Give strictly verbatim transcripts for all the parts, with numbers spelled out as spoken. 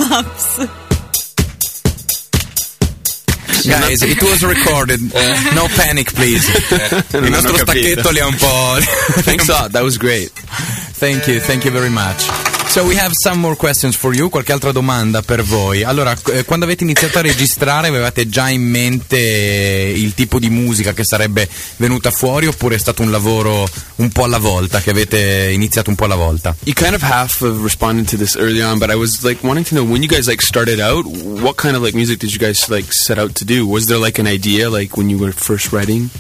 Maps. Guys, it was recorded. Uh, no panic, please. Uh, Il nostro stacchetto li ha un po'. Thanks a lot. That was great. Thank you, thank you very much. So we have some more questions for you, qualche altra domanda per voi. Allora, eh, quando avete iniziato a registrare avevate già in mente il tipo di musica che sarebbe venuta fuori, oppure è stato un lavoro un po' alla volta, che avete iniziato un po' alla volta? You kind of half of responded to this early on, but I was like wanting to know, when you guys like started out, what kind of like music did you guys like set out to do? Was there like an idea like when you were first writing?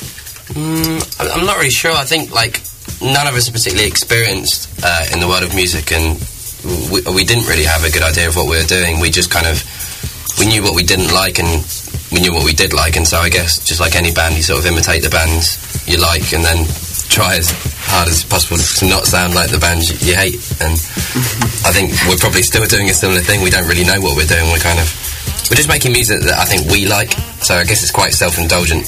Mm, I'm not really sure. I think like none of us are particularly experienced uh, in the world of music, and we, we didn't really have a good idea of what we were doing. We just kind of, we knew what we didn't like and we knew what we did like, and so I guess just like any band, you sort of imitate the bands you like and then try as hard as possible to not sound like the bands you hate. And I think we're probably still doing a similar thing. We don't really know what we're doing. We're kind of, we're just making music that I think we like, so I guess it's quite self-indulgent.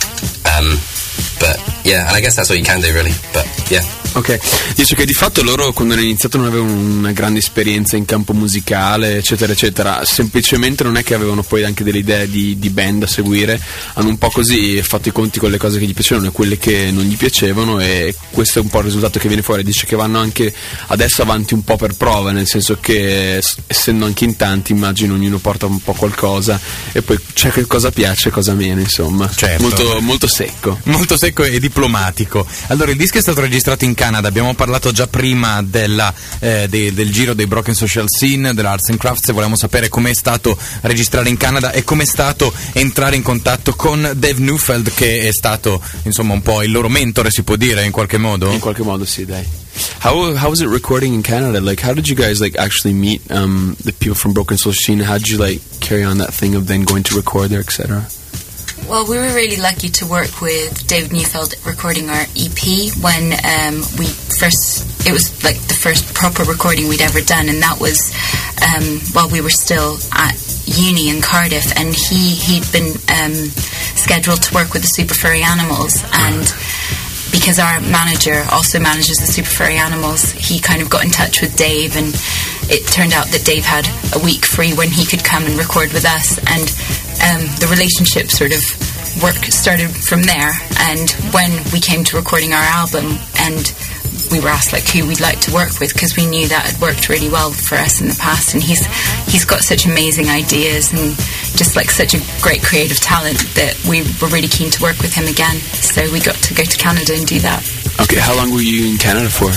Um, But yeah, and I guess that's all you can do really, but yeah. Ok, dice che di fatto loro quando hanno iniziato non avevano una grande esperienza in campo musicale, eccetera eccetera, semplicemente non è che avevano poi anche delle idee di, di band da seguire, hanno un po' così fatto i conti con le cose che gli piacevano e quelle che non gli piacevano, e questo è un po' il risultato che viene fuori. Dice che vanno anche adesso avanti un po' per prova, nel senso che essendo anche in tanti, immagino ognuno porta un po' qualcosa e poi c'è che cosa piace e cosa meno, insomma. Certo. molto, molto secco molto secco e diplomatico. Allora, il disco è stato registrato in Canada, abbiamo parlato già prima della, eh, de, del giro dei Broken Social Scene, dell'Arts and Crafts, e volevamo sapere com'è stato registrare in Canada e com'è stato entrare in contatto con Dave Neufeld, che è stato insomma un po' il loro mentore, si può dire, in qualche modo? In qualche modo sì, dai. How how was it recording in Canada? Like, how did you guys like actually meet um, the people from Broken Social Scene? How did you like carry on that thing of then going to record there, et cetera? Well, we were really lucky to work with David Neufeld recording our E P when um, we first, it was like the first proper recording we'd ever done, and that was um, while we were still at uni in Cardiff, and he, he'd been um, scheduled to work with the Super Furry Animals, and because our manager also manages the Super Furry Animals, he kind of got in touch with Dave, and it turned out that Dave had a week free when he could come and record with us, and um, the relationship sort of work started from there. And when we came to recording our album, and we were asked like who we'd like to work with, because we knew that had worked really well for us in the past, and he's he's got such amazing ideas and just like such a great creative talent that we were really keen to work with him again. So we got to go to Canada and do that. Okay, how long were you in Canada for?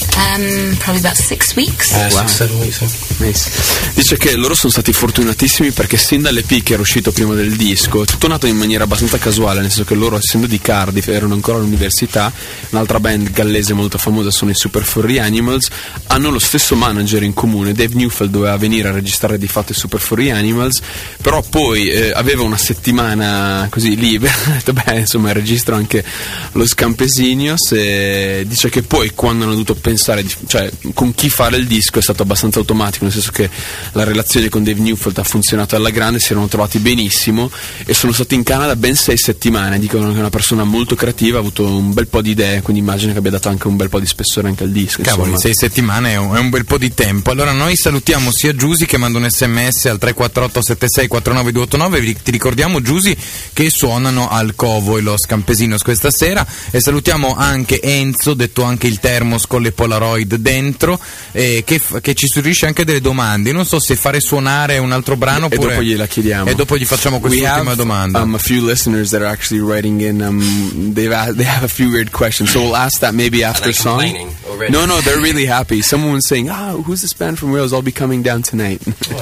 Um, probably about six weeks. Uh, Wow. six, seven weeks. Huh? Nice. Dice che loro sono stati fortunatissimi perché sin dall'E P che era uscito prima del disco, tutto nato in maniera abbastanza casuale, nel senso che loro, essendo di Cardiff, erano ancora all'università, un'altra band gallese molto famosa sono i Super Furry Animals, hanno lo stesso manager in comune. Dave Neufeld doveva venire a registrare di fatto i Super Furry Animals, però poi eh, aveva una settimana così libera, ha detto beh insomma registro anche lo Scampesinios, e dice che poi quando hanno dovuto pensare di, cioè con chi fare il disco è stato abbastanza automatico, nel senso che la relazione con Dave Neufeld ha funzionato alla grande, si erano trovati benissimo e sono stati in Canada ben sei settimane. Dicono che è una persona molto creativa, ha avuto un bel po' di idee, quindi immagino che abbia dato anche un bel po' di spessore anche al disco. Cavoli, insomma. sei settimane è un, è un bel po' di tempo. Allora noi salutiamo sia Giusy, che manda un sms al tre quattro otto sette sei quattro nove due otto nove. Ti ricordiamo, Giusy, che suonano al Covo e lo Scampesinos questa sera, e salutiamo anche Enzo, detto anche il Termos con le Polaroid dentro, eh, che, che ci suggerisce anche delle domande. Non so se fare suonare un altro brano e oppure... dopo gliela chiediamo, e dopo gli facciamo quest'ultima domanda. Um, a few listeners that are actually writing in, um, they've a- they have a few weird questions, so we'll ask that maybe after song. Already? No, no, they're really happy. Someone's saying, "Ah, oh, who's this band from Wales? I'll be coming down tonight."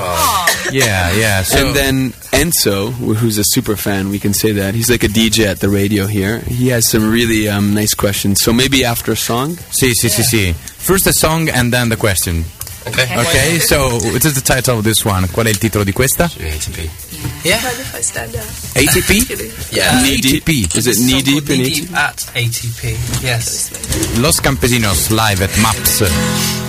Yeah, yeah. So, And then Enzo, who's a super fan, we can say that he's like a D J at the radio here. He has some really um, nice questions. So maybe after a song. sì, sì, sì, sì. First a song and then the question. Okay. Ok, so what is the title of this one? Qual è il titolo di questa? A T P. Yeah. If I stand up. A T P? Yeah. Knee deep. Is it knee deep in Knee A T P? deep at A T P. Yes. Los Campesinos live at Maps.